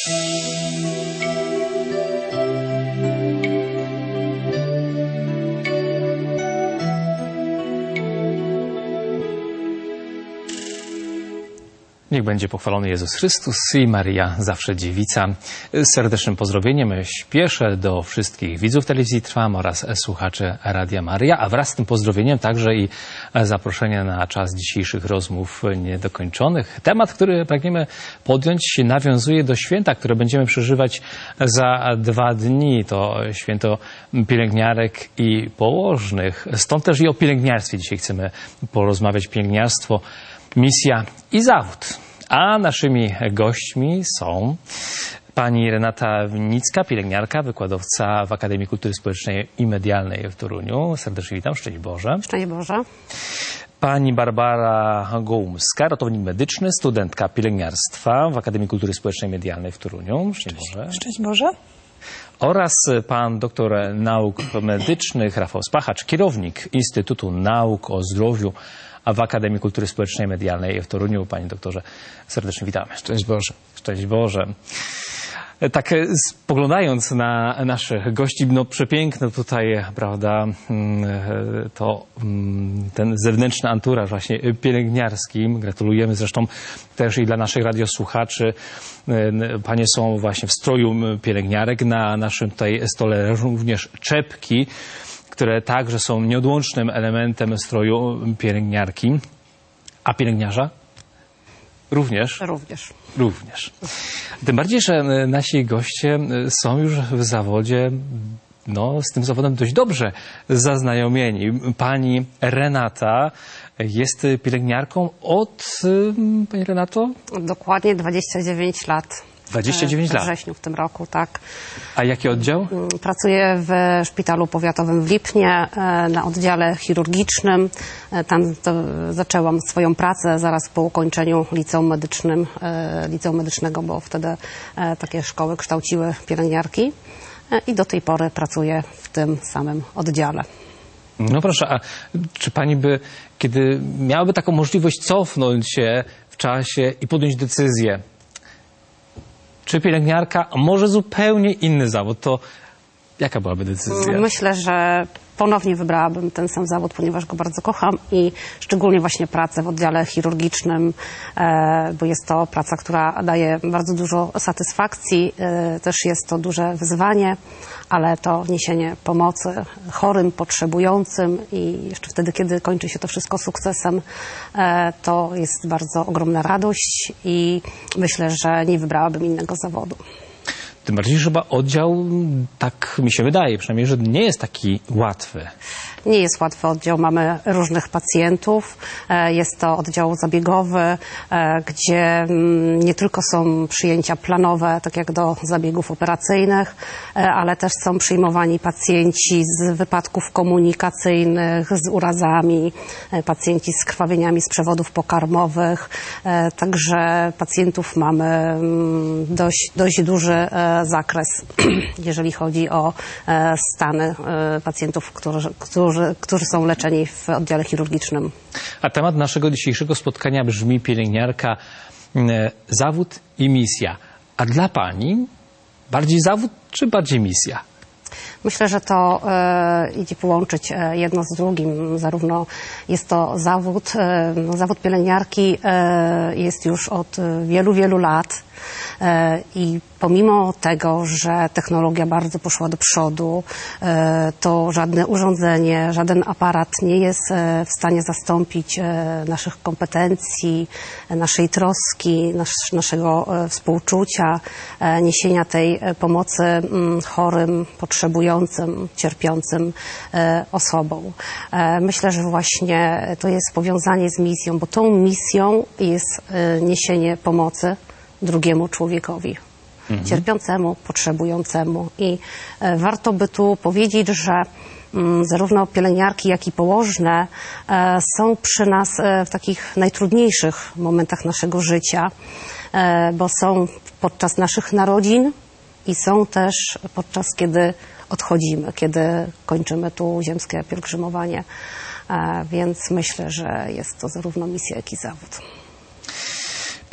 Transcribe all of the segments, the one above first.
Niech będzie pochwalony Jezus Chrystus i Maria zawsze dziewica. Z serdecznym pozdrowieniem śpieszę do wszystkich widzów telewizji Trwam oraz słuchaczy Radia Maria, a wraz z tym pozdrowieniem także i zaproszenie na czas dzisiejszych rozmów niedokończonych. Temat, który pragniemy podjąć, nawiązuje do święta, które będziemy przeżywać za 2 dni. To święto pielęgniarek i położnych. Stąd też i o pielęgniarstwie dzisiaj chcemy porozmawiać. Pielęgniarstwo, misja i zawód. A naszymi gośćmi są pani Renata Winnicka, pielęgniarka, wykładowca w Akademii Kultury Społecznej i Medialnej w Toruniu. Serdecznie witam, szczęść Boże. Szczęść Boże. Pani Barbara Gołumska, ratownik medyczny, studentka pielęgniarstwa w Akademii Kultury Społecznej i Medialnej w Toruniu. Szczęść Boże. Szczęść Boże. Oraz pan doktor nauk medycznych Rafał Spachacz, kierownik Instytutu Nauk o Zdrowiu w Akademii Kultury Społecznej i Medialnej w Toruniu. Panie doktorze, serdecznie witamy. Szczęść Boże. Szczęść Boże. Tak spoglądając na naszych gości, no przepiękny tutaj, prawda, to ten zewnętrzny anturaż właśnie pielęgniarski. Gratulujemy zresztą też i dla naszych radiosłuchaczy. Panie są właśnie w stroju pielęgniarek. Na naszym tutaj stole również czepki, które także są nieodłącznym elementem stroju pielęgniarki. A pielęgniarza? Również? Również. Tym bardziej, że nasi goście są już w zawodzie, no, z tym zawodem dość dobrze zaznajomieni. Pani Renata jest pielęgniarką od, pani Renato? Dokładnie 29 lat. 29 lat. We wrześniu w tym roku, tak. A jaki oddział? Pracuję w szpitalu powiatowym w Lipnie na oddziale chirurgicznym. Tam zaczęłam swoją pracę zaraz po ukończeniu liceum medycznego, bo wtedy takie szkoły kształciły pielęgniarki. I do tej pory pracuję w tym samym oddziale. No proszę, a czy pani by, kiedy miałaby taką możliwość cofnąć się w czasie i podjąć decyzję, czy pielęgniarka, a może zupełnie inny zawód, to jaka byłaby decyzja? Myślę, że ponownie wybrałabym ten sam zawód, ponieważ go bardzo kocham i szczególnie właśnie pracę w oddziale chirurgicznym, bo jest to praca, która daje bardzo dużo satysfakcji. Też jest to duże wyzwanie, ale to niesienie pomocy chorym, potrzebującym i jeszcze wtedy, kiedy kończy się to wszystko sukcesem, to jest bardzo ogromna radość i myślę, że nie wybrałabym innego zawodu. Tym bardziej, że chyba oddział, tak mi się wydaje, przynajmniej, że nie jest taki łatwy. Nie jest łatwy oddział, mamy różnych pacjentów. Jest to oddział zabiegowy, gdzie nie tylko są przyjęcia planowe, tak jak do zabiegów operacyjnych, ale też są przyjmowani pacjenci z wypadków komunikacyjnych, z urazami, pacjenci z krwawieniami z przewodów pokarmowych. Także pacjentów mamy dość duży zakres, jeżeli chodzi o stany pacjentów, którzy są leczeni w oddziale chirurgicznym. A temat naszego dzisiejszego spotkania brzmi: pielęgniarka, zawód i misja. A dla pani bardziej zawód czy bardziej misja? Myślę, że to idzie połączyć jedno z drugim. Zarówno jest to zawód, zawód pielęgniarki jest już od wielu, wielu lat i pomimo tego, że technologia bardzo poszła do przodu, to żadne urządzenie, żaden aparat nie jest w stanie zastąpić naszych kompetencji, naszej troski, naszego współczucia, niesienia tej pomocy chorym, potrzebującym, cierpiącym osobom. Myślę, że właśnie to jest powiązanie z misją, bo tą misją jest niesienie pomocy drugiemu człowiekowi, cierpiącemu, potrzebującemu. I warto by tu powiedzieć, że zarówno pielęgniarki, jak i położne są przy nas w takich najtrudniejszych momentach naszego życia, bo są podczas naszych narodzin i są też podczas, kiedy odchodzimy, kiedy kończymy tu ziemskie pielgrzymowanie. Więc myślę, że jest to zarówno misja, jak i zawód.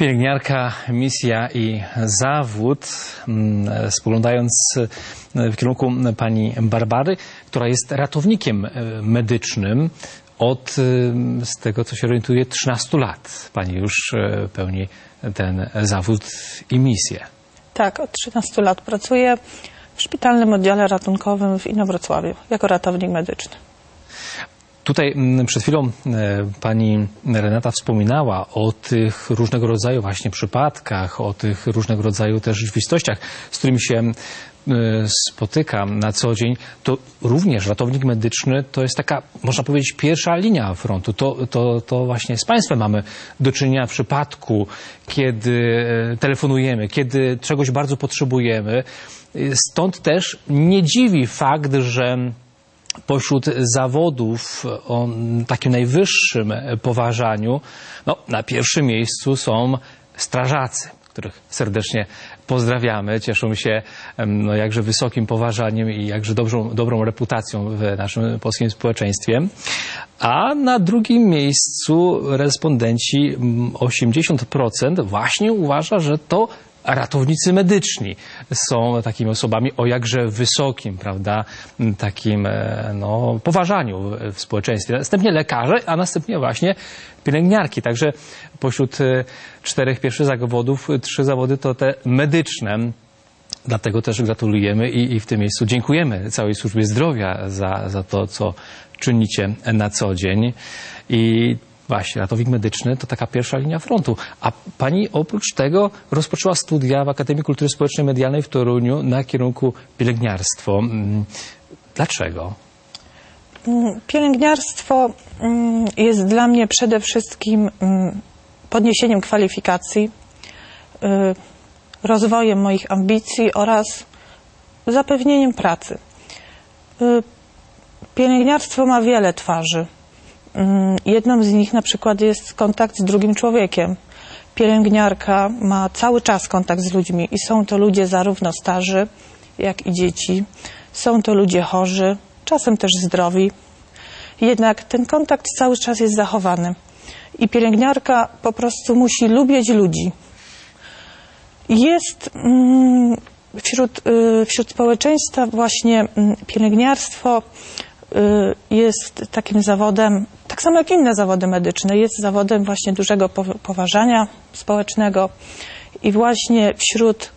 Pielęgniarka, misja i zawód. Spoglądając w kierunku pani Barbary, która jest ratownikiem medycznym od, z tego co się orientuje, 13 lat. Pani już pełni ten zawód i misję. Tak, od 13 lat pracuję w szpitalnym oddziale ratunkowym w Inowrocławiu jako ratownik medyczny. Tutaj przed chwilą pani Renata wspominała o tych różnego rodzaju właśnie przypadkach, o tych różnego rodzaju też rzeczywistościach, z którymi się spotyka na co dzień. To również ratownik medyczny to jest taka, można powiedzieć, pierwsza linia frontu. To właśnie z państwem mamy do czynienia w przypadku, kiedy telefonujemy, kiedy czegoś bardzo potrzebujemy. Stąd też nie dziwi fakt, że pośród zawodów o takim najwyższym poważaniu, na pierwszym miejscu są strażacy, których serdecznie pozdrawiamy. Cieszą się jakże wysokim poważaniem i jakże dobrą reputacją w naszym polskim społeczeństwie. A na drugim miejscu respondenci 80% właśnie uważa, że to ratownicy medyczni są takimi osobami o jakże wysokim, prawda, takim poważaniu w społeczeństwie. Następnie lekarze, a następnie właśnie pielęgniarki. Także pośród 4 pierwszych zawodów 3 zawody to te medyczne. Dlatego też gratulujemy i w tym miejscu dziękujemy całej służbie zdrowia za to, co czynicie na co dzień. I właśnie, ratownik medyczny to taka pierwsza linia frontu. A pani oprócz tego rozpoczęła studia w Akademii Kultury Społecznej i Medialnej w Toruniu na kierunku pielęgniarstwo. Dlaczego? Pielęgniarstwo jest dla mnie przede wszystkim podniesieniem kwalifikacji, rozwojem moich ambicji oraz zapewnieniem pracy. Pielęgniarstwo ma wiele twarzy. Jedną z nich na przykład jest kontakt z drugim człowiekiem. Pielęgniarka ma cały czas kontakt z ludźmi i są to ludzie zarówno starzy, jak i dzieci. Są to ludzie chorzy, czasem też zdrowi. Jednak ten kontakt cały czas jest zachowany. I pielęgniarka po prostu musi lubić ludzi. Jest wśród społeczeństwa właśnie pielęgniarstwo jest takim zawodem, tak samo jak inne zawody medyczne, jest zawodem właśnie dużego poważania społecznego i właśnie wśród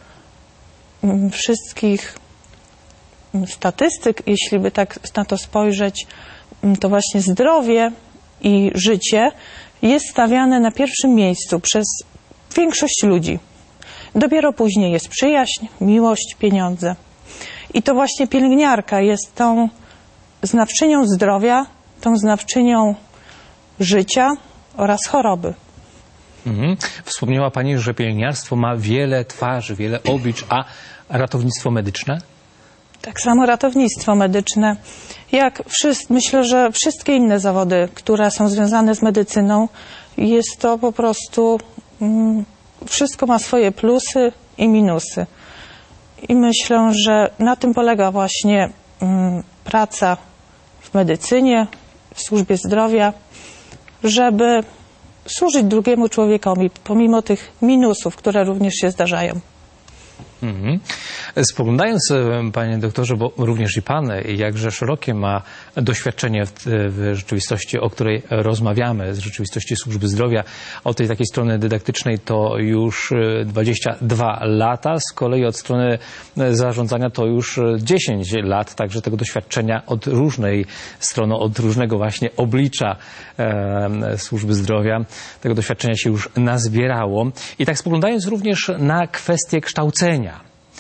wszystkich statystyk, jeśli by tak na to spojrzeć, to właśnie zdrowie i życie jest stawiane na pierwszym miejscu przez większość ludzi. Dopiero później jest przyjaźń, miłość, pieniądze. I to właśnie pielęgniarka jest tą znawczynią zdrowia, tą znawczynią życia oraz choroby. Wspomniała pani, że pielęgniarstwo ma wiele twarzy, wiele oblicz, a ratownictwo medyczne? Tak samo ratownictwo medyczne. Myślę, że wszystkie inne zawody, które są związane z medycyną, jest to po prostu wszystko ma swoje plusy i minusy. I myślę, że na tym polega właśnie praca w medycynie, w służbie zdrowia, żeby służyć drugiemu człowiekowi, pomimo tych minusów, które również się zdarzają. Spoglądając, panie doktorze, bo również i pan jakże szerokie ma doświadczenie w rzeczywistości, o której rozmawiamy, z rzeczywistości służby zdrowia, od tej takiej strony dydaktycznej to już 22 lata, z kolei od strony zarządzania to już 10 lat, także tego doświadczenia od różnej strony, od różnego właśnie oblicza służby zdrowia, tego doświadczenia się już nazbierało. I tak spoglądając również na kwestię kształcenia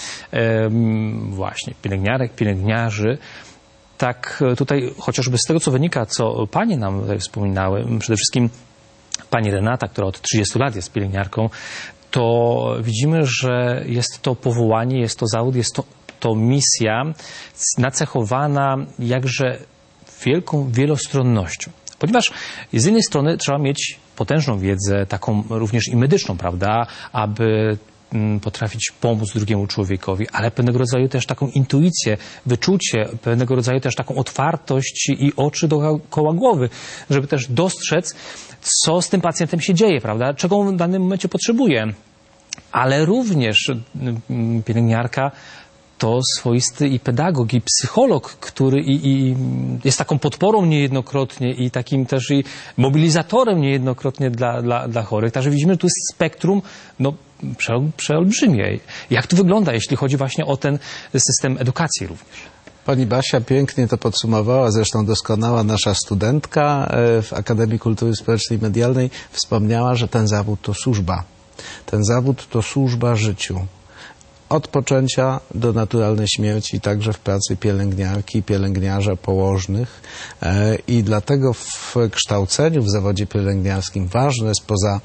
właśnie pielęgniarek, pielęgniarzy, tak tutaj chociażby z tego, co wynika, co panie nam tutaj wspominały, przede wszystkim pani Renata, która od 30 lat jest pielęgniarką, to widzimy, że jest to powołanie, jest to zawód, jest to misja nacechowana jakże wielką wielostronnością. Ponieważ z jednej strony trzeba mieć potężną wiedzę, taką również i medyczną, prawda, aby potrafić pomóc drugiemu człowiekowi, ale pewnego rodzaju też taką intuicję, wyczucie, pewnego rodzaju też taką otwartość i oczy dookoła głowy, żeby też dostrzec, co z tym pacjentem się dzieje, prawda? Czego on w danym momencie potrzebuje. Ale również pielęgniarka to swoisty i pedagog, i psycholog, który i jest taką podporą niejednokrotnie i takim też i mobilizatorem niejednokrotnie dla chorych. Także widzimy, że tu jest spektrum przeolbrzymie. Jak to wygląda, jeśli chodzi właśnie o ten system edukacji również? Pani Basia pięknie to podsumowała, zresztą doskonała nasza studentka w Akademii Kultury Społecznej i Medialnej wspomniała, że ten zawód to służba. Ten zawód to służba życiu. Od poczęcia do naturalnej śmierci, także w pracy pielęgniarki, pielęgniarza, położnych. I dlatego w kształceniu w zawodzie pielęgniarskim ważne jest poza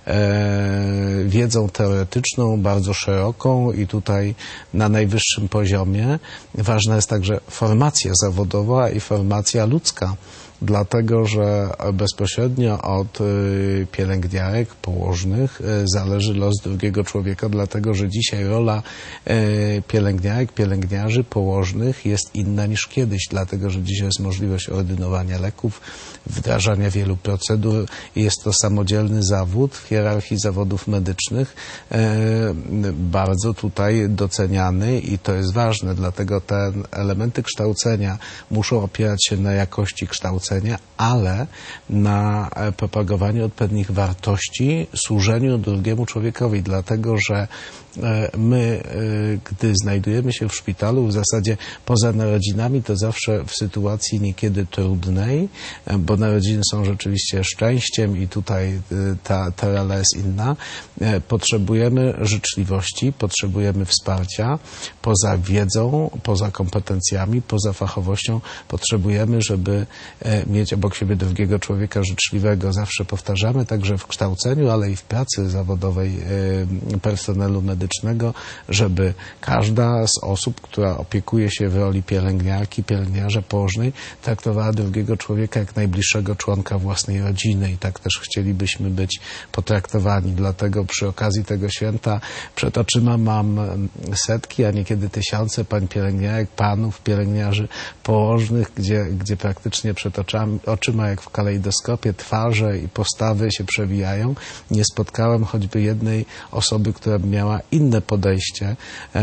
wiedzą teoretyczną, bardzo szeroką i tutaj na najwyższym poziomie, ważna jest także formacja zawodowa i formacja ludzka. Dlatego, że bezpośrednio od pielęgniarek, położnych zależy los drugiego człowieka, dlatego, że dzisiaj rola pielęgniarek, pielęgniarzy, położnych jest inna niż kiedyś, dlatego, że dzisiaj jest możliwość ordynowania leków, wdrażania wielu procedur. Jest to samodzielny zawód w hierarchii zawodów medycznych, bardzo tutaj doceniany i to jest ważne, dlatego te elementy kształcenia muszą opierać się na jakości kształcenia, ale na propagowaniu odpowiednich wartości, służeniu drugiemu człowiekowi, dlatego że my, gdy znajdujemy się w szpitalu, w zasadzie poza narodzinami, to zawsze w sytuacji niekiedy trudnej, bo narodziny są rzeczywiście szczęściem i tutaj ta rola jest inna, potrzebujemy życzliwości, potrzebujemy wsparcia, poza wiedzą, poza kompetencjami, poza fachowością, potrzebujemy, żeby mieć obok siebie drugiego człowieka życzliwego. Zawsze powtarzamy także w kształceniu, ale i w pracy zawodowej personelu medycznego, żeby każda z osób, która opiekuje się w roli pielęgniarki, pielęgniarza położnej, traktowała drugiego człowieka jak najbliższego członka własnej rodziny i tak też chcielibyśmy być potraktowani. Dlatego przy okazji tego święta przed oczyma mam setki, a niekiedy tysiące pań pielęgniarek, panów pielęgniarzy położnych, gdzie praktycznie przed oczyma jak w kalejdoskopie twarze i postawy się przewijają. Nie spotkałem choćby jednej osoby, która by miała inne podejście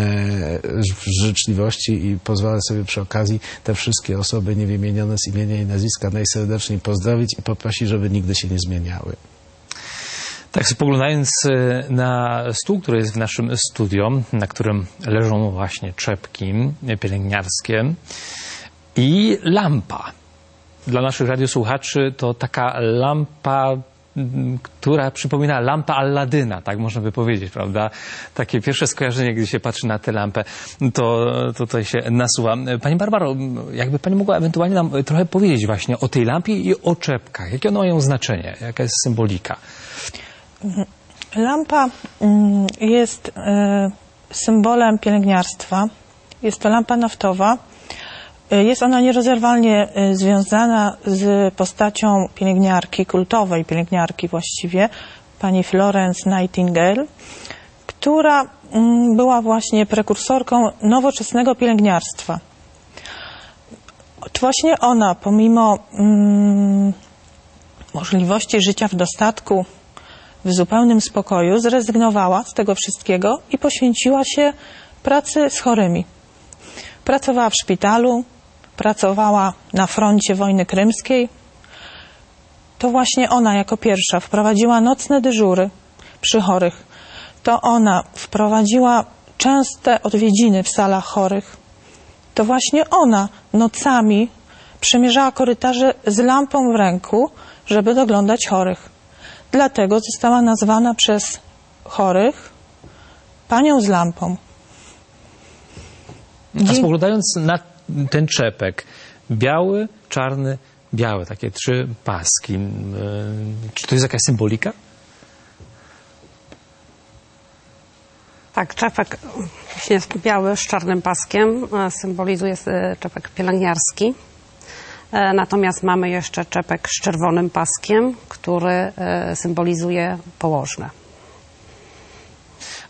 w życzliwości i pozwolę sobie przy okazji te wszystkie osoby niewymienione z imienia i nazwiska najserdeczniej pozdrowić i poprosić, żeby nigdy się nie zmieniały. Tak, spoglądając na stół, który jest w naszym studio, na którym leżą właśnie czepki pielęgniarskie i lampa. Dla naszych radiosłuchaczy to taka lampa, która przypomina lampę Alladyna, tak można by powiedzieć, prawda? Takie pierwsze skojarzenie, gdy się patrzy na tę lampę, to tutaj się nasuwa. Pani Barbaro, jakby Pani mogła ewentualnie nam trochę powiedzieć właśnie o tej lampie i o czepkach. Jakie one mają znaczenie? Jaka jest symbolika? Lampa jest symbolem pielęgniarstwa. Jest to lampa naftowa. Jest ona nierozerwalnie związana z postacią pielęgniarki, kultowej pielęgniarki właściwie, pani Florence Nightingale, która była właśnie prekursorką nowoczesnego pielęgniarstwa. Właśnie ona, pomimo możliwości życia w dostatku, w zupełnym spokoju, zrezygnowała z tego wszystkiego i poświęciła się pracy z chorymi. Pracowała w szpitalu, pracowała na froncie wojny krymskiej. To właśnie ona jako pierwsza wprowadziła nocne dyżury przy chorych. To ona wprowadziła częste odwiedziny w salach chorych. To właśnie ona nocami przemierzała korytarze z lampą w ręku, żeby doglądać chorych. Dlatego została nazwana przez chorych panią z lampą. A spoglądając na ten czepek, biały, czarny, biały, takie 3 paski. Czy to jest jakaś symbolika? Tak, czepek jest biały z czarnym paskiem, symbolizuje czepek pielęgniarski. Natomiast mamy jeszcze czepek z czerwonym paskiem, który symbolizuje położne.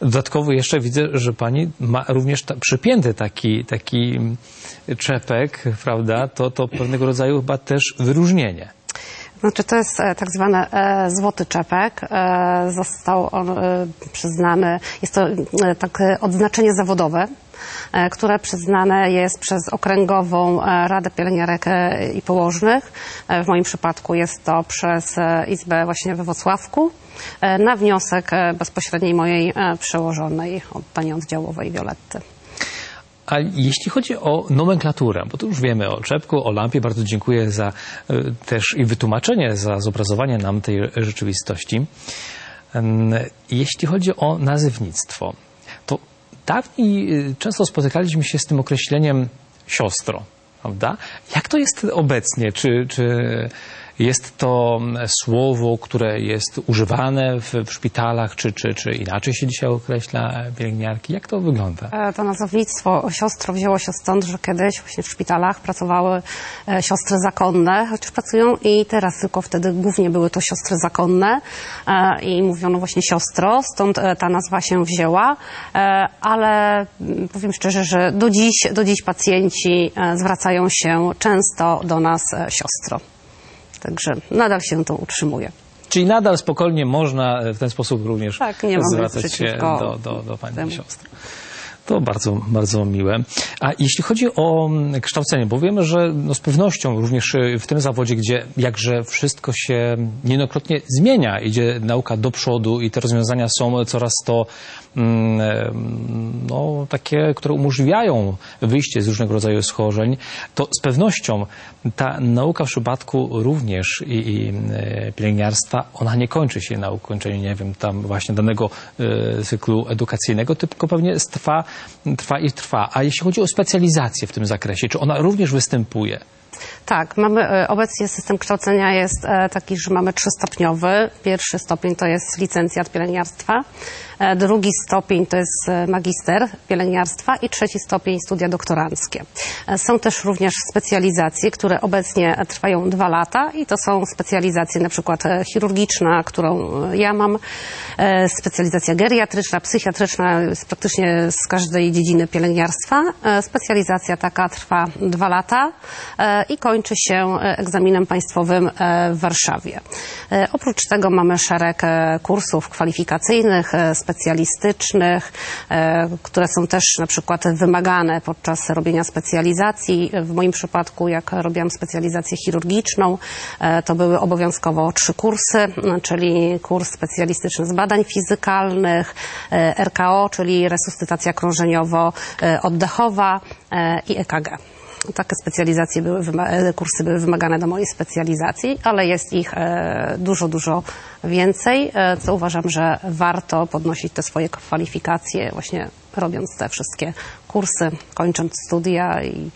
Dodatkowo jeszcze widzę, że pani ma również przypięty taki czepek, prawda? To pewnego rodzaju chyba też wyróżnienie. Znaczy to jest tak zwany złoty czepek. Został on przyznany, jest to takie odznaczenie zawodowe, które przyznane jest przez Okręgową Radę Pielęgniarek i Położnych. W moim przypadku jest to przez Izbę właśnie we Włocławku, na wniosek bezpośredniej mojej przełożonej, pani oddziałowej Violetty. A jeśli chodzi o nomenklaturę, bo tu już wiemy o czepku, o lampie, bardzo dziękuję za też i wytłumaczenie, za zobrazowanie nam tej rzeczywistości. Jeśli chodzi o nazewnictwo, to dawniej często spotykaliśmy się z tym określeniem siostro, prawda? Jak to jest obecnie? Czy jest to słowo, które jest używane w szpitalach, czy inaczej się dzisiaj określa pielęgniarki? Jak to wygląda? To nazewnictwo siostro wzięło się stąd, że kiedyś właśnie w szpitalach pracowały siostry zakonne, chociaż pracują i teraz, tylko wtedy głównie były to siostry zakonne i mówiono właśnie siostro, stąd ta nazwa się wzięła, ale powiem szczerze, że do dziś pacjenci zwracają się często do nas siostro. Także nadal się to utrzymuje. Czyli nadal spokojnie można w ten sposób również zwracać się do pani siostry. To bardzo, bardzo miłe. A jeśli chodzi o kształcenie, bo wiemy, że z pewnością również w tym zawodzie, gdzie jakże wszystko się niejednokrotnie zmienia, idzie nauka do przodu i te rozwiązania są coraz to takie, które umożliwiają wyjście z różnego rodzaju schorzeń, to z pewnością ta nauka w przypadku również i pielęgniarstwa, ona nie kończy się na ukończeniu, nie wiem, tam właśnie danego cyklu edukacyjnego, tylko pewnie trwa. A jeśli chodzi o specjalizację w tym zakresie, czy ona również występuje? Tak, obecnie system kształcenia jest taki, że mamy 3-stopniowy. Pierwszy stopień to jest licencjat pielęgniarstwa, drugi stopień to jest magister pielęgniarstwa i trzeci stopień studia doktoranckie. Są też również specjalizacje, które obecnie trwają 2 lata i to są specjalizacje na przykład chirurgiczna, którą ja mam, specjalizacja geriatryczna, psychiatryczna, praktycznie z każdej dziedziny pielęgniarstwa. Specjalizacja taka trwa 2 lata i kończy się egzaminem państwowym w Warszawie. Oprócz tego mamy szereg kursów kwalifikacyjnych, specjalistycznych, które są też na przykład wymagane podczas robienia specjalizacji. W moim przypadku, jak robiłam specjalizację chirurgiczną, to były obowiązkowo 3 kursy, czyli kurs specjalistyczny z badań fizykalnych, RKO, czyli resuscytacja krążeniowo-oddechowa i EKG. Takie specjalizacje kursy były wymagane do mojej specjalizacji, ale jest ich dużo więcej, co uważam, że warto podnosić te swoje kwalifikacje właśnie robiąc te wszystkie kursy, kończąc studia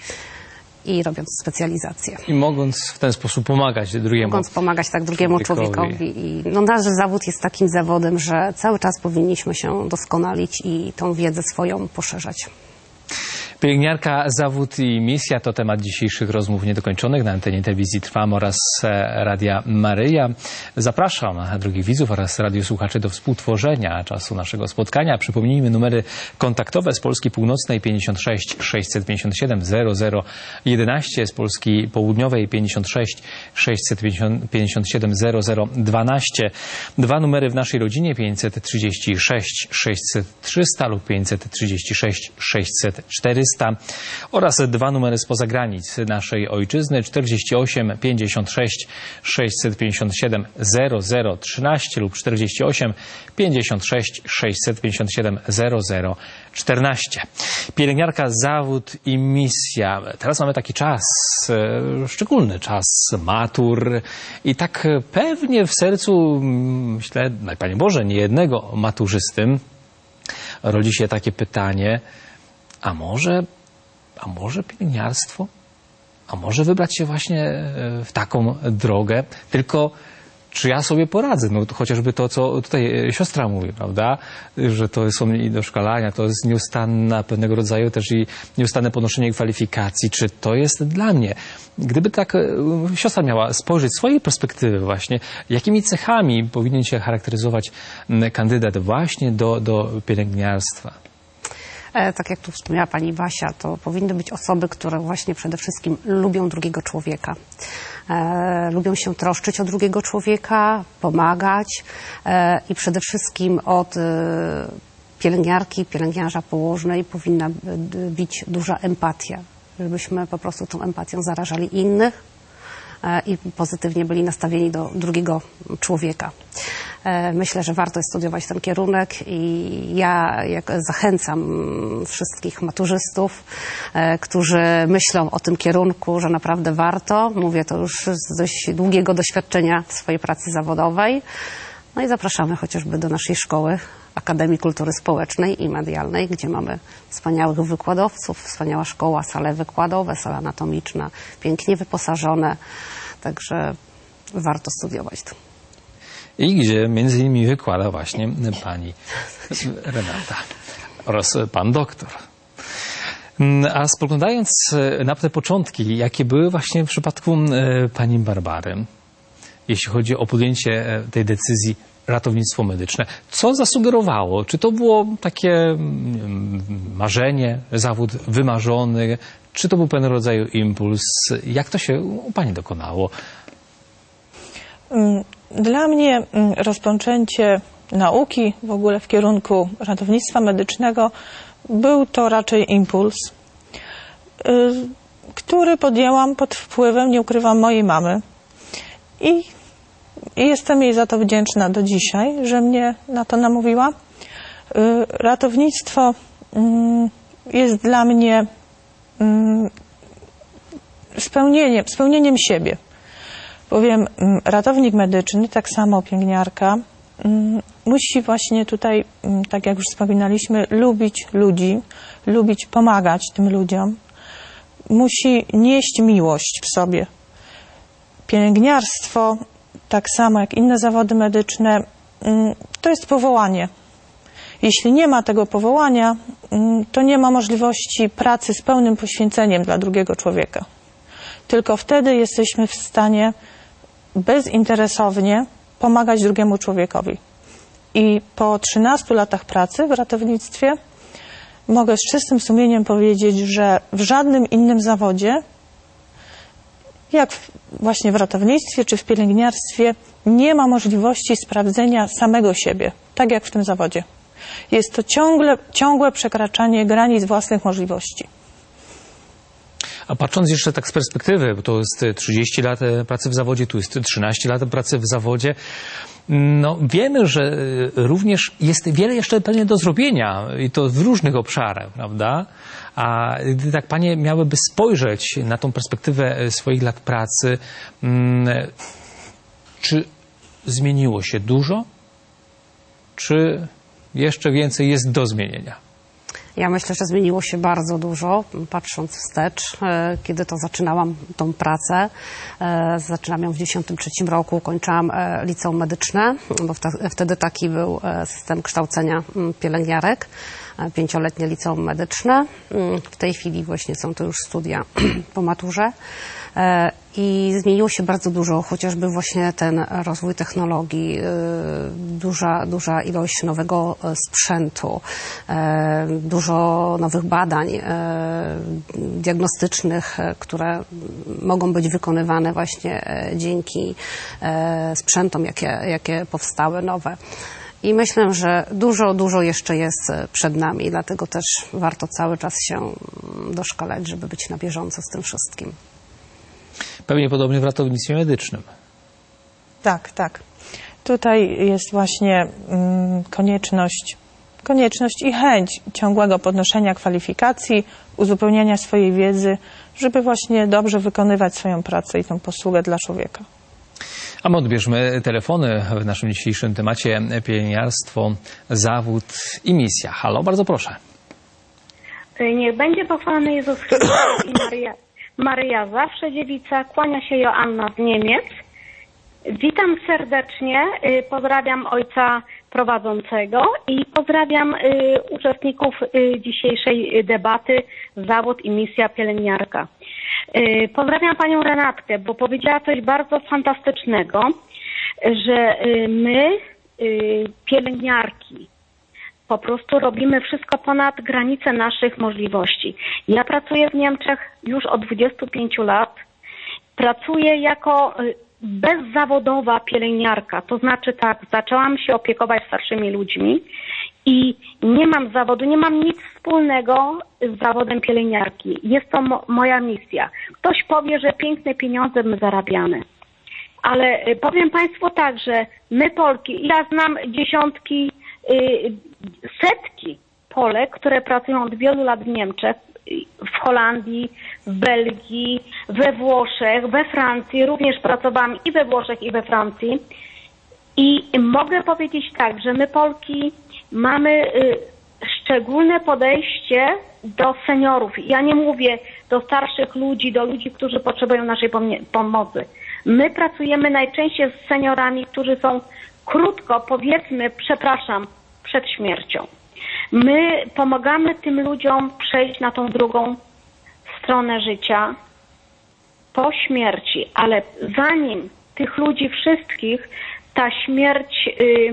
i robiąc specjalizację. I mogąc w ten sposób pomagać drugiemu. Mogąc pomagać drugiemu człowiekowi. I nasz zawód jest takim zawodem, że cały czas powinniśmy się doskonalić i tą wiedzę swoją poszerzać. Pielęgniarka, zawód i misja to temat dzisiejszych rozmów niedokończonych na antenie telewizji Trwam oraz Radia Maryja. Zapraszam drogich widzów oraz radiosłuchaczy do współtworzenia czasu naszego spotkania. Przypomnijmy numery kontaktowe z Polski Północnej 56 657 0011, z Polski Południowej 56 657 0012. 2 numery w naszej rodzinie 536 600 300 lub 536 600 400 oraz 2 numery spoza granic naszej ojczyzny 48 56 657 0013 lub 48 56 657 0014. Pielęgniarka, zawód i misja. Teraz mamy taki czas, szczególny czas matur i tak pewnie w sercu, myślę, Panie Boże, niejednego maturzystym rodzi się takie pytanie: a może pielęgniarstwo? A może wybrać się właśnie w taką drogę? Tylko czy ja sobie poradzę? No to chociażby to, co tutaj siostra mówi, prawda? Że to są i doszkalania, to jest nieustanna pewnego rodzaju też i nieustanne podnoszenie kwalifikacji. Czy to jest dla mnie? Gdyby tak siostra miała spojrzeć z swojej perspektywy właśnie, jakimi cechami powinien się charakteryzować kandydat właśnie do pielęgniarstwa? Tak jak tu wspomniała pani Basia, to powinny być osoby, które właśnie przede wszystkim lubią drugiego człowieka. Lubią się troszczyć o drugiego człowieka, pomagać i przede wszystkim od pielęgniarki, pielęgniarza położnej powinna być duża empatia, żebyśmy po prostu tą empatią zarażali innych i pozytywnie byli nastawieni do drugiego człowieka. Myślę, że warto jest studiować ten kierunek i ja zachęcam wszystkich maturzystów, którzy myślą o tym kierunku, że naprawdę warto. Mówię to już z dość długiego doświadczenia swojej pracy zawodowej. No i zapraszamy chociażby do naszej szkoły Akademii Kultury Społecznej i Medialnej, gdzie mamy wspaniałych wykładowców, wspaniała szkoła, sale wykładowe, sala anatomiczna, pięknie wyposażone. Także warto studiować tu. I gdzie między innymi wykłada właśnie pani Renata oraz pan doktor. A spoglądając na te początki, jakie były właśnie w przypadku pani Barbary, jeśli chodzi o podjęcie tej decyzji ratownictwo medyczne, co zasugerowało? Czy to było takie marzenie, zawód wymarzony, czy to był pewnego rodzaju impuls? Jak to się u pani dokonało? Dla mnie rozpoczęcie nauki w ogóle w kierunku ratownictwa medycznego był to raczej impuls, który podjęłam pod wpływem, nie ukrywam, mojej mamy. I jestem jej za to wdzięczna do dzisiaj, że mnie na to namówiła. Ratownictwo jest dla mnie spełnieniem siebie. Bowiem ratownik medyczny, tak samo pielęgniarka, musi właśnie tutaj, tak jak już wspominaliśmy, lubić ludzi, lubić pomagać tym ludziom. Musi nieść miłość w sobie. Pielęgniarstwo, tak samo jak inne zawody medyczne, to jest powołanie. Jeśli nie ma tego powołania, to nie ma możliwości pracy z pełnym poświęceniem dla drugiego człowieka. Tylko wtedy jesteśmy w stanie bezinteresownie pomagać drugiemu człowiekowi. I po 13 latach pracy w ratownictwie mogę z czystym sumieniem powiedzieć, że w żadnym innym zawodzie, jak właśnie w ratownictwie czy w pielęgniarstwie, nie ma możliwości sprawdzenia samego siebie, tak jak w tym zawodzie. Jest to ciągłe przekraczanie granic własnych możliwości. A patrząc jeszcze tak z perspektywy, bo to jest 30 lat pracy w zawodzie, tu jest 13 lat pracy w zawodzie, no wiemy, że również jest wiele jeszcze pewnie do zrobienia i to w różnych obszarach, prawda? A gdy tak panie miałyby spojrzeć na tą perspektywę swoich lat pracy, czy zmieniło się dużo, czy jeszcze więcej jest do zmienienia? Ja myślę, że zmieniło się bardzo dużo, patrząc wstecz, kiedy to zaczynałam tą pracę. Zaczynałam ją w 1993 roku, kończyłam liceum medyczne, bo wtedy taki był system kształcenia pielęgniarek, 5-letnie liceum medyczne. W tej chwili właśnie są to już studia po maturze. I zmieniło się bardzo dużo, chociażby właśnie ten rozwój technologii, duża ilość nowego sprzętu, dużo nowych badań diagnostycznych, które mogą być wykonywane właśnie dzięki sprzętom, jakie powstały nowe. I myślę, że dużo jeszcze jest przed nami, dlatego też warto cały czas się doszkalać, żeby być na bieżąco z tym wszystkim. Pewnie podobnie w ratownictwie medycznym. Tak, tak. Tutaj jest właśnie konieczność i chęć ciągłego podnoszenia kwalifikacji, uzupełniania swojej wiedzy, żeby właśnie dobrze wykonywać swoją pracę i tą posługę dla człowieka. A my odbierzmy telefony w naszym dzisiejszym temacie pielęgniarstwo, zawód i misja. Halo, bardzo proszę. Niech będzie pochwalony Jezus Chrystus i Maryja zawsze dziewica, kłania się Joanna z Niemiec. Witam serdecznie, pozdrawiam ojca prowadzącego i pozdrawiam uczestników dzisiejszej debaty Zawód i misja pielęgniarka. Pozdrawiam panią Renatkę, bo powiedziała coś bardzo fantastycznego, że my, pielęgniarki, po prostu robimy wszystko ponad granice naszych możliwości. Ja pracuję w Niemczech już od 25 lat. Pracuję jako bezzawodowa pielęgniarka. To znaczy tak, zaczęłam się opiekować starszymi ludźmi i nie mam zawodu, nie mam nic wspólnego z zawodem pielęgniarki. Jest to moja misja. Ktoś powie, że piękne pieniądze my zarabiamy. Ale powiem państwu tak, że my Polki, ja znam dziesiątki, setki Polek, które pracują od wielu lat w Niemczech, w Holandii, w Belgii, we Włoszech, we Francji. Również pracowałam i we Włoszech, i we Francji. I mogę powiedzieć tak, że my Polki mamy szczególne podejście do seniorów. Ja nie mówię do starszych ludzi, do ludzi, którzy potrzebują naszej pomocy. My pracujemy najczęściej z seniorami, którzy są krótko, powiedzmy, przepraszam, przed śmiercią. My pomagamy tym ludziom przejść na tą drugą stronę życia po śmierci, ale zanim tych ludzi wszystkich ta śmierć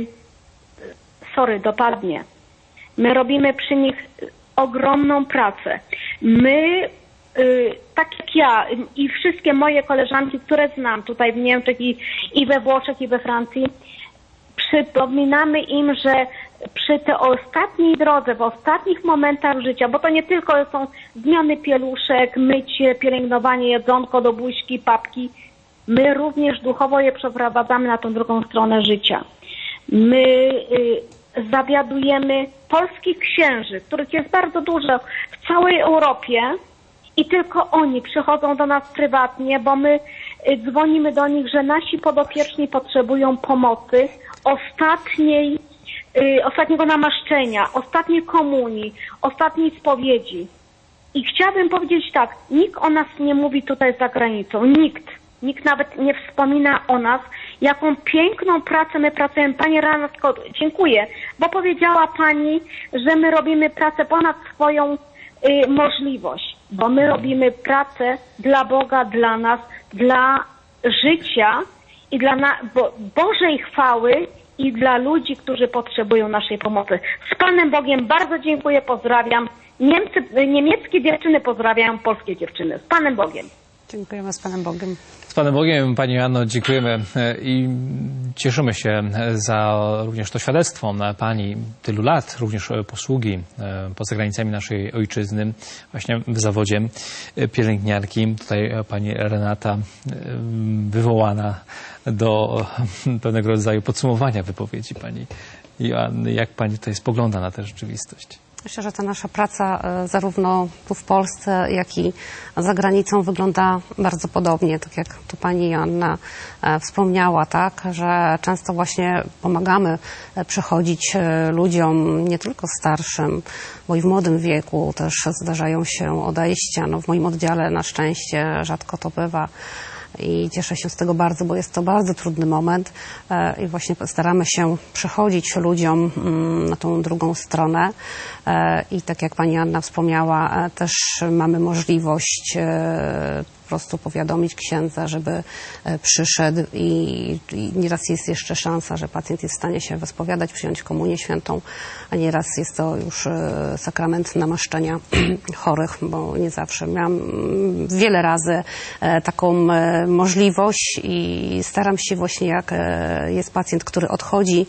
dopadnie, my robimy przy nich ogromną pracę. My, tak jak ja i wszystkie moje koleżanki, które znam tutaj w Niemczech i we Włoszech, i we Francji, przypominamy im, że przy tej ostatniej drodze, w ostatnich momentach życia, bo to nie tylko są zmiany pieluszek, mycie, pielęgnowanie, jedzonko do buźki, papki, my również duchowo je przeprowadzamy na tą drugą stronę życia. My zawiadujemy polskich księży, których jest bardzo dużo w całej Europie i tylko oni przychodzą do nas prywatnie, bo my dzwonimy do nich, że nasi podopieczni potrzebują pomocy, ostatniego namaszczenia, ostatniej komunii, ostatniej spowiedzi. I chciałabym powiedzieć tak, nikt o nas nie mówi tutaj za granicą, nikt nawet nie wspomina o nas, jaką piękną pracę my pracujemy. Pani Renatko, dziękuję, bo powiedziała Pani, że my robimy pracę ponad swoją możliwość, bo my robimy pracę dla Boga, dla nas, dla życia i dla Bożej chwały i dla ludzi, którzy potrzebują naszej pomocy. Z Panem Bogiem bardzo dziękuję, pozdrawiam. Niemieckie dziewczyny pozdrawiają polskie dziewczyny. Z Panem Bogiem. Dziękujemy, z Panem Bogiem. Z Panem Bogiem, Pani Joanno, dziękujemy i cieszymy się za również to świadectwo Pani tylu lat, również posługi poza granicami naszej ojczyzny, właśnie w zawodzie pielęgniarki. Tutaj Pani Renata wywołana do pewnego rodzaju podsumowania wypowiedzi Pani Joanny. Jak Pani tutaj spogląda na tę rzeczywistość? Myślę, że ta nasza praca zarówno tu w Polsce, jak i za granicą wygląda bardzo podobnie, tak jak tu Pani Joanna wspomniała, tak, że często właśnie pomagamy przechodzić ludziom nie tylko starszym, bo i w młodym wieku też zdarzają się odejścia. No, w moim oddziale na szczęście rzadko to bywa. I cieszę się z tego bardzo, bo jest to bardzo trudny moment i właśnie staramy się przechodzić ludziom na tą drugą stronę i tak jak Pani Anna wspomniała, też mamy możliwość po prostu powiadomić księdza, żeby przyszedł i nieraz jest jeszcze szansa, że pacjent jest w stanie się wyspowiadać, przyjąć komunię świętą, a nieraz jest to już sakrament namaszczenia chorych, bo nie zawsze. Miałam wiele razy taką możliwość i staram się właśnie, jak jest pacjent, który odchodzi,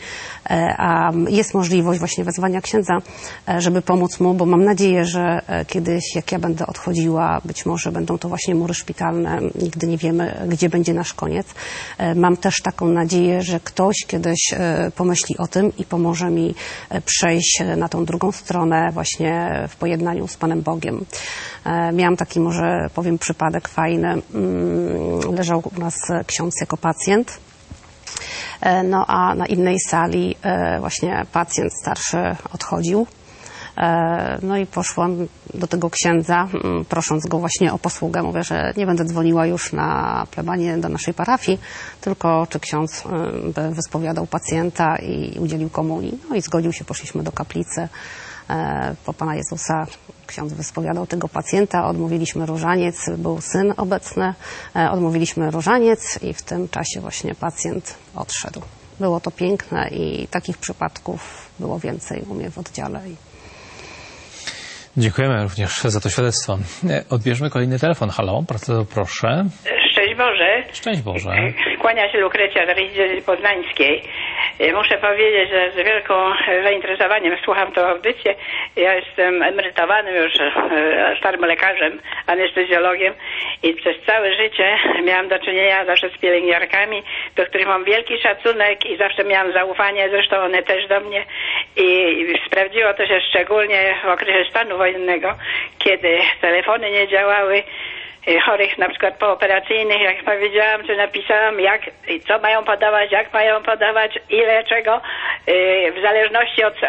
a jest możliwość właśnie wezwania księdza, żeby pomóc mu, bo mam nadzieję, że kiedyś, jak ja będę odchodziła, być może będą to właśnie mury szpitalne, nigdy nie wiemy, gdzie będzie nasz koniec. Mam też taką nadzieję, że ktoś kiedyś pomyśli o tym i pomoże mi przejść na tą drugą stronę właśnie w pojednaniu z Panem Bogiem. Miałam taki, może powiem, przypadek fajny. Leżał u nas ksiądz jako pacjent. No a na innej sali właśnie pacjent starszy odchodził. No i poszłam do tego księdza, prosząc go właśnie o posługę. Mówię, że nie będę dzwoniła już na plebanię do naszej parafii, tylko czy ksiądz by wyspowiadał pacjenta i udzielił komunii. No i zgodził się, poszliśmy do kaplicy. Po Pana Jezusa ksiądz wyspowiadał tego pacjenta, odmówiliśmy różaniec, był syn obecny, odmówiliśmy różaniec i w tym czasie właśnie pacjent odszedł. Było to piękne i takich przypadków było więcej u mnie w oddziale. Dziękujemy również za to świadectwo. Odbierzmy kolejny telefon. Halo, bardzo proszę. Szczęść Boże. Szczęść Boże. Kłania się Lukrecja z Rejdy Poznańskiej. Muszę powiedzieć, że z wielkim zainteresowaniem słucham tę audycję. Ja jestem emerytowanym już starym lekarzem, anestezjologiem i przez całe życie miałam do czynienia zawsze z pielęgniarkami, do których mam wielki szacunek i zawsze miałam zaufanie, zresztą one też do mnie. I sprawdziło to się szczególnie w okresie stanu wojennego, kiedy telefony nie działały, chorych na przykład pooperacyjnych, jak powiedziałam, czy napisałam, co mają podawać, jak mają podawać, ile czego, w zależności od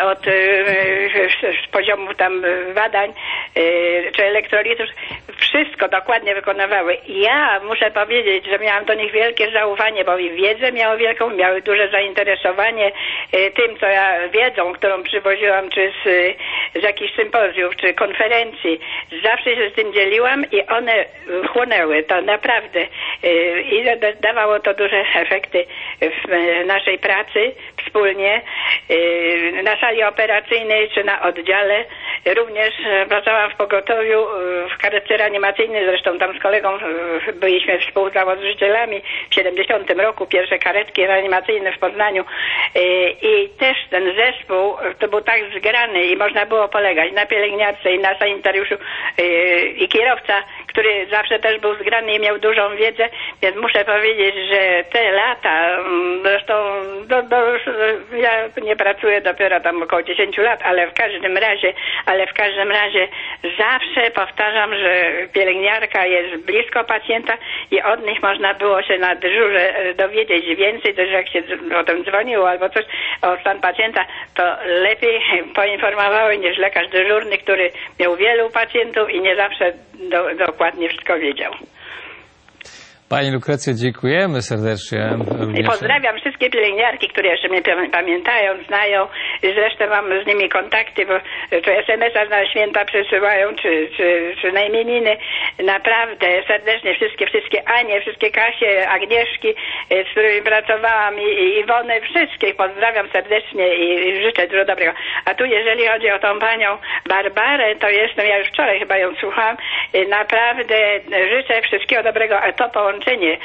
poziomu tam badań, czy elektrolitów, wszystko dokładnie wykonywały. Ja muszę powiedzieć, że miałam do nich wielkie zaufanie, bo i wiedzę miały wielką, miały duże zainteresowanie tym, co ja wiedzą, którą przywoziłam, czy z jakichś sympozjów, czy konferencji. Zawsze się z tym dzieliłam i one chłonęły to naprawdę i dawało to duże efekty w naszej pracy wspólnie na sali operacyjnej czy na oddziale. Również pracowałam w pogotowiu w karetce reanimacyjnej, zresztą tam z kolegą byliśmy współzałożycielami w 70 roku, pierwsze karetki reanimacyjne w Poznaniu i też ten zespół to był tak zgrany i można było polegać na pielęgniarce i na sanitariuszu i kierowca, który zawsze też był zgrany i miał dużą wiedzę, więc muszę powiedzieć, że te lata, zresztą ja nie pracuję dopiero tam około 10 lat, ale w każdym razie zawsze powtarzam, że pielęgniarka jest blisko pacjenta i od nich można było się na dyżurze dowiedzieć więcej, też jak się potem dzwoniło albo coś o stan pacjenta, to lepiej poinformowały niż lekarz dyżurny, który miał wielu pacjentów i nie zawsze dokładnie wszystko wiedział. Pani Lukrecjo, dziękujemy serdecznie. I pozdrawiam wszystkie pielęgniarki, które jeszcze mnie pamiętają, znają. Zresztą mam z nimi kontakty, bo czy SMS-a na święta przesyłają, czy na imieniny. Naprawdę serdecznie wszystkie Anie, wszystkie Kasie, Agnieszki, z którymi pracowałam i Iwonę, wszystkich pozdrawiam serdecznie i życzę dużo dobrego. A tu jeżeli chodzi o tą panią Barbarę, to ja już wczoraj chyba ją słuchałam, naprawdę życzę wszystkiego dobrego, a to połączenie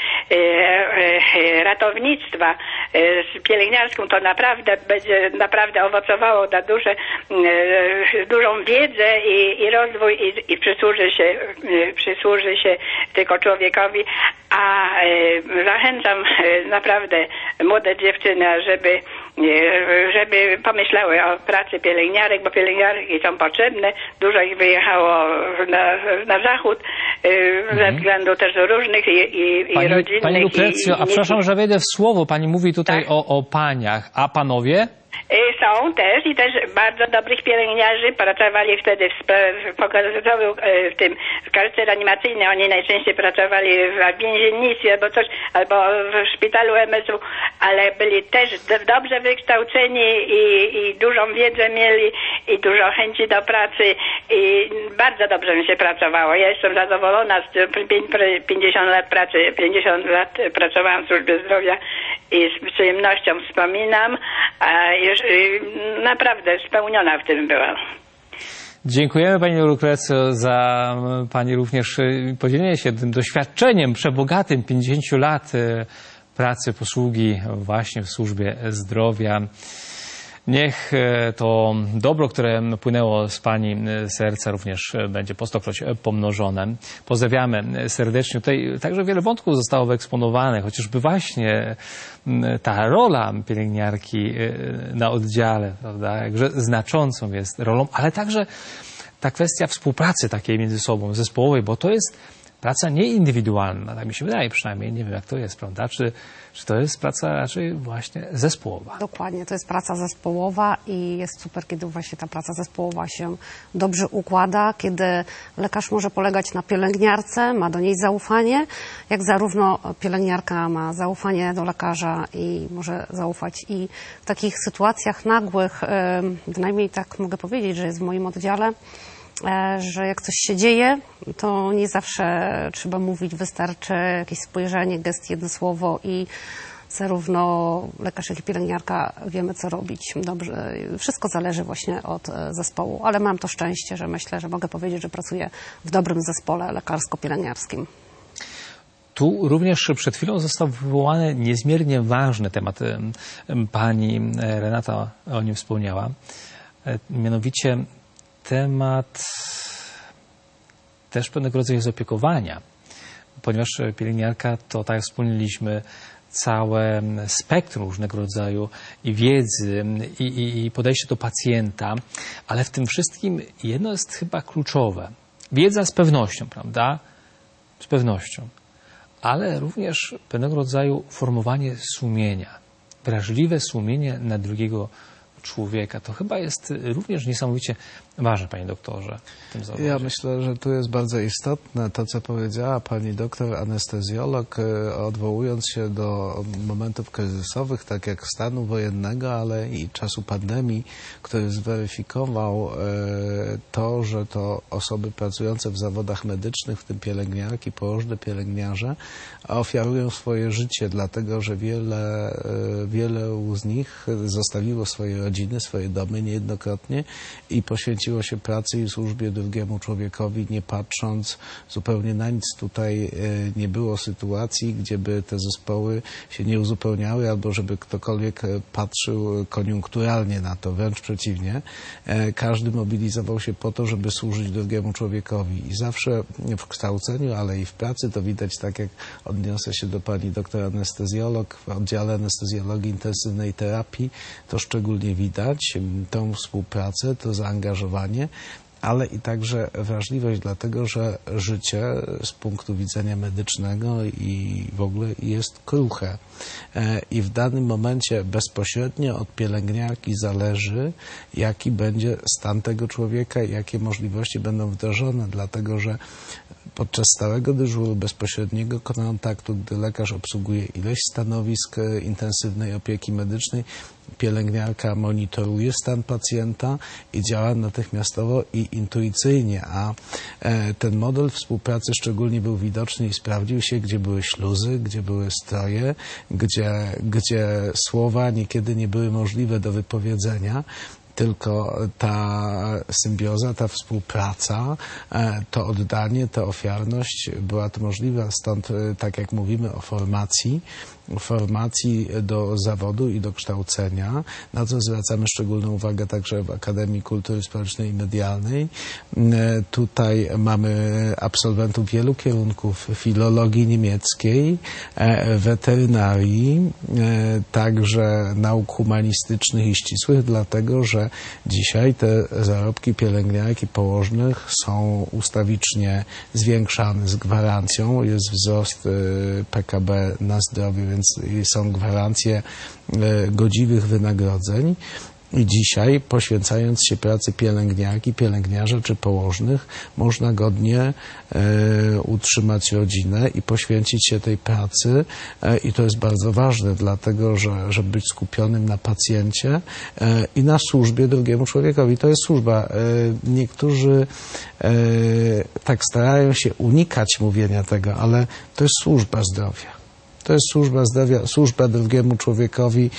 ratownictwa z pielęgniarską to naprawdę będzie owocowało na dużą wiedzę i rozwój i przysłuży się tylko człowiekowi, a zachęcam naprawdę młode dziewczyny, żeby pomyślały o pracy pielęgniarek, bo pielęgniarki są potrzebne. Dużo ich wyjechało na zachód ze względu też różnych i rodzinnych. Pani Lukrecjo, a przepraszam, że wejdę w słowo. Pani mówi tutaj o paniach, a panowie? Są też i też bardzo dobrych pielęgniarzy. Pracowali wtedy w karetce reanimacyjnej. Oni najczęściej pracowali w więziennictwie albo w szpitalu MSW, ale byli też dobrze wykształceni i dużą wiedzę mieli i dużo chęci do pracy i bardzo dobrze mi się pracowało. Ja jestem zadowolona z 50 lat pracy. 50 lat pracowałam w służbie zdrowia i z przyjemnością wspominam, a już naprawdę spełniona w tym byłam. Dziękujemy Pani Lukrecjo za Pani również podzielenie się tym doświadczeniem przebogatym 50 lat pracy, posługi właśnie w służbie zdrowia. Niech to dobro, które płynęło z Pani serca, również będzie po stokroć pomnożone. Pozdrawiamy serdecznie. Tutaj także wiele wątków zostało wyeksponowanych, chociażby właśnie ta rola pielęgniarki na oddziale, prawda, jakże znaczącą jest rolą, ale także ta kwestia współpracy takiej między sobą, zespołowej, bo to jest praca nieindywidualna, tak mi się wydaje przynajmniej, nie wiem jak to jest, prawda? Czy to jest praca raczej właśnie zespołowa? Dokładnie, to jest praca zespołowa i jest super, kiedy właśnie ta praca zespołowa się dobrze układa, kiedy lekarz może polegać na pielęgniarce, ma do niej zaufanie, jak zarówno pielęgniarka ma zaufanie do lekarza i może zaufać i w takich sytuacjach nagłych, bynajmniej tak mogę powiedzieć, że jest w moim oddziale, że jak coś się dzieje, to nie zawsze trzeba mówić, wystarczy jakieś spojrzenie, gest, jedno słowo i zarówno lekarz, jak i pielęgniarka wiemy, co robić. Dobrze, wszystko zależy właśnie od zespołu, ale mam to szczęście, że myślę, że mogę powiedzieć, że pracuję w dobrym zespole lekarsko-pielęgniarskim. Tu również przed chwilą został wywołany niezmiernie ważny temat. Pani Renata o nim wspomniała. Mianowicie temat też pewnego rodzaju zaopiekowania, ponieważ pielęgniarka to, tak jak wspomnieliśmy, całe spektrum różnego rodzaju i wiedzy, i podejście do pacjenta, ale w tym wszystkim jedno jest chyba kluczowe. Wiedza z pewnością, prawda? Z pewnością. Ale również pewnego rodzaju formowanie sumienia. Wrażliwe sumienie na drugiego człowieka. To chyba jest również niesamowicie ważne, panie doktorze, w tym zawodzie. Ja myślę, że tu jest bardzo istotne to, co powiedziała pani doktor anestezjolog, odwołując się do momentów kryzysowych, tak jak stanu wojennego, ale i czasu pandemii, który zweryfikował to, że to osoby pracujące w zawodach medycznych, w tym pielęgniarki, położne, pielęgniarze, ofiarują swoje życie, dlatego że wiele z nich zostawiło swoje rodziny, swoje domy niejednokrotnie i poświęciło się pracy i służbie drugiemu człowiekowi, nie patrząc zupełnie na nic. Tutaj nie było sytuacji, gdzie by te zespoły się nie uzupełniały, albo żeby ktokolwiek patrzył koniunkturalnie na to, wręcz przeciwnie. Każdy mobilizował się po to, żeby służyć drugiemu człowiekowi i zawsze w kształceniu, ale i w pracy to widać, tak jak odniosę się do pani doktor anestezjolog, w oddziale anestezjologii intensywnej terapii, to szczególnie widać tą współpracę, to zaangażowanie, ale i także wrażliwość, dlatego że życie z punktu widzenia medycznego i w ogóle jest kruche. I w danym momencie bezpośrednio od pielęgniarki zależy, jaki będzie stan tego człowieka i jakie możliwości będą wdrożone, dlatego że podczas stałego dyżuru, bezpośredniego kontaktu, gdy lekarz obsługuje ileś stanowisk intensywnej opieki medycznej, pielęgniarka monitoruje stan pacjenta i działa natychmiastowo i intuicyjnie, a ten model współpracy szczególnie był widoczny i sprawdził się, gdzie były śluzy, gdzie były stroje, gdzie słowa niekiedy nie były możliwe do wypowiedzenia. Tylko ta symbioza, ta współpraca, to oddanie, ta ofiarność była to możliwa. Stąd, tak jak mówimy o formacji do zawodu i do kształcenia, na co zwracamy szczególną uwagę także w Akademii Kultury Społecznej i Medialnej. Tutaj mamy absolwentów wielu kierunków, filologii niemieckiej, weterynarii, także nauk humanistycznych i ścisłych, dlatego że dzisiaj te zarobki pielęgniarek i położnych są ustawicznie zwiększane z gwarancją. Jest wzrost PKB na zdrowie, więc są gwarancje godziwych wynagrodzeń. I dzisiaj, poświęcając się pracy pielęgniarki, pielęgniarza czy położnych, można godnie utrzymać rodzinę i poświęcić się tej pracy. I to jest bardzo ważne, dlatego że żeby być skupionym na pacjencie i na służbie drugiemu człowiekowi. To jest służba. Niektórzy tak starają się unikać mówienia tego, ale to jest służba zdrowia. To jest służba zdrowia, służba drugiemu człowiekowi,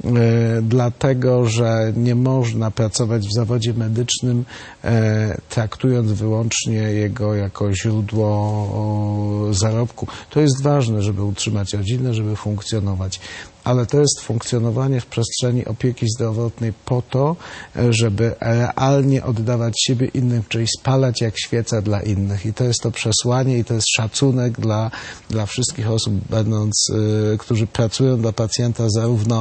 dlatego że nie można pracować w zawodzie medycznym, traktując wyłącznie jego jako źródło zarobku. To jest ważne, żeby utrzymać rodzinę, żeby funkcjonować. Ale to jest funkcjonowanie w przestrzeni opieki zdrowotnej po to, żeby realnie oddawać siebie innym, czyli spalać jak świeca dla innych. I to jest to przesłanie i to jest szacunek dla wszystkich osób, którzy pracują dla pacjenta zarówno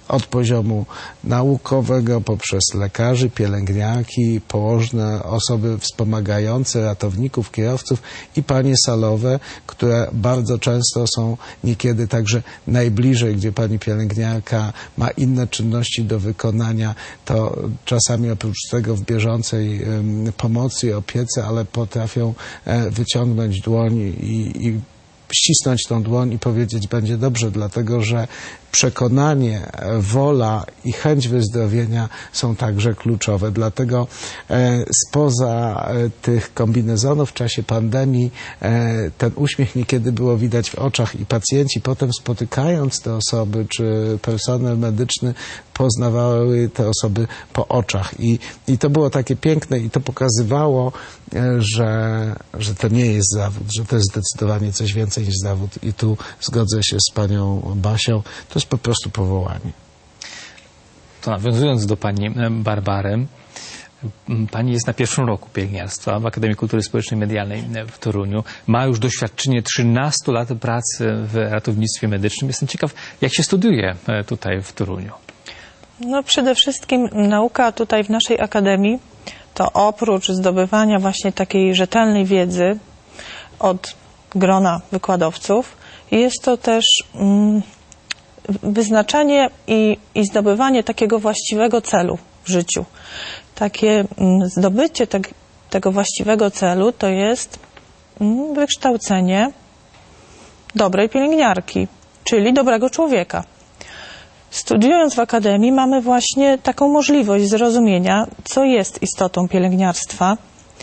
od poziomu naukowego poprzez lekarzy, pielęgniarki, położne, osoby wspomagające, ratowników, kierowców i panie salowe, które bardzo często są niekiedy także najbliżej, gdzie pani pielęgniarka ma inne czynności do wykonania, to czasami oprócz tego w bieżącej pomocy i opiece, ale potrafią wyciągnąć dłoń i ścisnąć tą dłoń i powiedzieć będzie dobrze, dlatego że przekonanie, wola i chęć wyzdrowienia są także kluczowe. Dlatego spoza tych kombinezonów w czasie pandemii ten uśmiech niekiedy było widać w oczach i pacjenci potem spotykając te osoby, czy personel medyczny poznawały te osoby po oczach. I to było takie piękne i to pokazywało, że to nie jest zawód, że to jest zdecydowanie coś więcej niż zawód. I tu zgodzę się z panią Basią, to jest po prostu powołanie. To nawiązując do pani Barbary, pani jest na pierwszym roku pielęgniarstwa w Akademii Kultury Społecznej i Medialnej w Toruniu. Ma już doświadczenie 13 lat pracy w ratownictwie medycznym. Jestem ciekaw, jak się studiuje tutaj w Toruniu. No przede wszystkim nauka tutaj w naszej akademii to oprócz zdobywania właśnie takiej rzetelnej wiedzy od grona wykładowców, jest to też wyznaczanie i zdobywanie takiego właściwego celu w życiu. Takie zdobycie tego właściwego celu to jest wykształcenie dobrej pielęgniarki, czyli dobrego człowieka. Studiując w akademii mamy właśnie taką możliwość zrozumienia, co jest istotą pielęgniarstwa,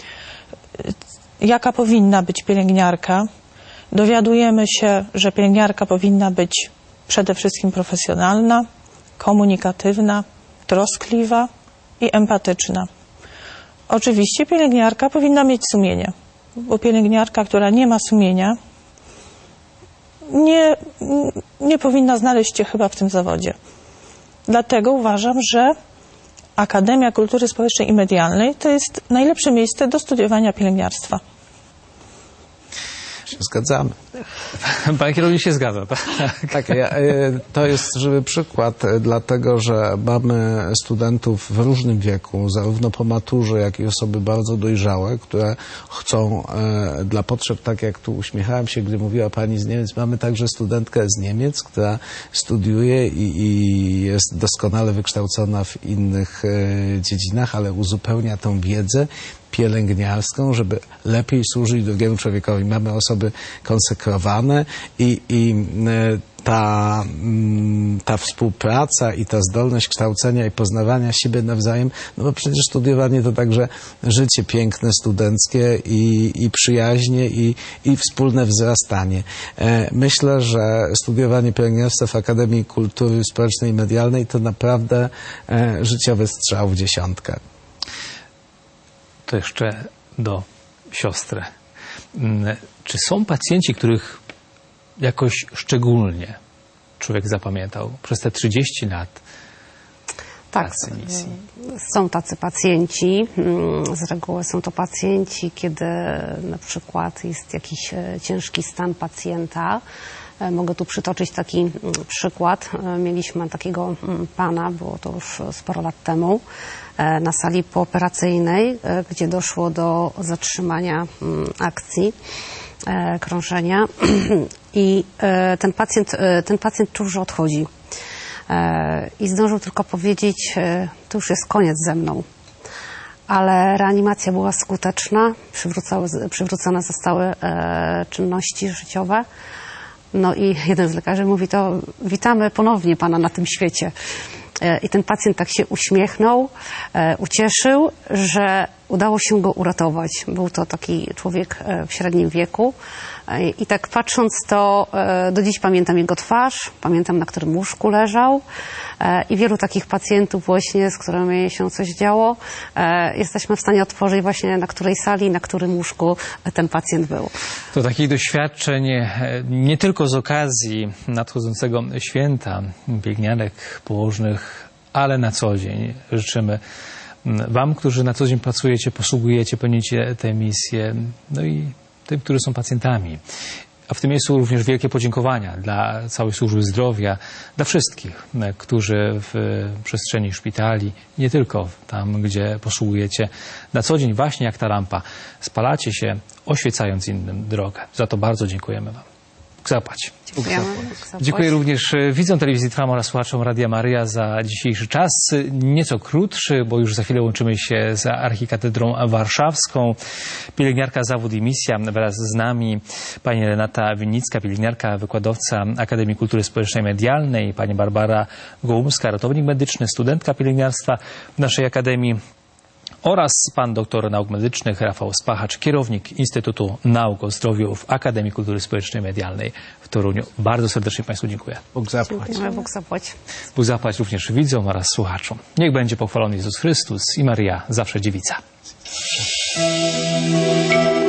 jaka powinna być pielęgniarka. Dowiadujemy się, że pielęgniarka powinna być przede wszystkim profesjonalna, komunikatywna, troskliwa i empatyczna. Oczywiście pielęgniarka powinna mieć sumienie, bo pielęgniarka, która nie ma sumienia, nie powinna znaleźć się chyba w tym zawodzie. Dlatego uważam, że Akademia Kultury Społecznej i Medialnej to jest najlepsze miejsce do studiowania pielęgniarstwa. Się zgadzamy. Pan kierownik się zgadza, tak? Tak, to jest żywy przykład, dlatego że mamy studentów w różnym wieku, zarówno po maturze, jak i osoby bardzo dojrzałe, które chcą dla potrzeb, tak jak tu uśmiechałem się, gdy mówiła pani z Niemiec, mamy także studentkę z Niemiec, która studiuje i jest doskonale wykształcona w innych dziedzinach, ale uzupełnia tą wiedzę pielęgniarską, żeby lepiej służyć drugiemu człowiekowi. Mamy osoby konsekrowane i ta współpraca i ta zdolność kształcenia i poznawania siebie nawzajem, no bo przecież studiowanie to także życie piękne, studenckie i przyjaźnie i wspólne wzrastanie. Myślę, że studiowanie pielęgniarstwa w Akademii Kultury Społecznej i Medialnej to naprawdę życiowy strzał w dziesiątkę. To jeszcze do siostry. Czy są pacjenci, których jakoś szczególnie człowiek zapamiętał przez te 30 lat pracy misji? Są tacy pacjenci. Z reguły są to pacjenci, kiedy na przykład jest jakiś ciężki stan pacjenta. Mogę tu przytoczyć taki przykład. Mieliśmy takiego pana, było to już sporo lat temu, na sali pooperacyjnej, gdzie doszło do zatrzymania akcji krążenia i ten pacjent czuł, że odchodzi. I zdążył tylko powiedzieć, to już jest koniec ze mną. Ale reanimacja była skuteczna, przywrócone zostały czynności życiowe. No i jeden z lekarzy mówi, to witamy ponownie pana na tym świecie. I ten pacjent tak się uśmiechnął, ucieszył, że udało się go uratować. Był to taki człowiek w średnim wieku. I tak patrząc, to do dziś pamiętam jego twarz, pamiętam, na którym łóżku leżał i wielu takich pacjentów właśnie, z którymi się coś działo, jesteśmy w stanie otworzyć właśnie, na której sali, na którym łóżku ten pacjent był. To takich doświadczeń nie tylko z okazji nadchodzącego święta pielęgniarek, położnych, ale na co dzień życzymy wam, którzy na co dzień pracujecie, posługujecie, pełnicie tę misję, no i tym, którzy są pacjentami. A w tym miejscu również wielkie podziękowania dla całej służby zdrowia, dla wszystkich, którzy w przestrzeni szpitali, nie tylko tam, gdzie posługujecie na co dzień, właśnie jak ta lampa, spalacie się, oświecając innym drogę. Za to bardzo dziękujemy Wam. Bóg zapłać. Dziękuję również widzom telewizji Trwam oraz słuchaczom Radia Maryja za dzisiejszy czas. Nieco krótszy, bo już za chwilę łączymy się z Archikatedrą Warszawską. Pielęgniarka Zawód i Misja wraz z nami, pani Renata Winnicka, pielęgniarka, wykładowca Akademii Kultury Społecznej Medialnej, pani Barbara Gołumska, ratownik medyczny, studentka pielęgniarstwa w naszej Akademii, oraz pan doktor nauk medycznych Rafał Spachacz, kierownik Instytutu Nauk o Zdrowiu w Akademii Kultury Społecznej Medialnej w Toruniu. Bardzo serdecznie Państwu dziękuję. Bóg zapłać. Bóg zapłać. Bóg zapłać również widzom oraz słuchaczom. Niech będzie pochwalony Jezus Chrystus i Maryja zawsze dziewica.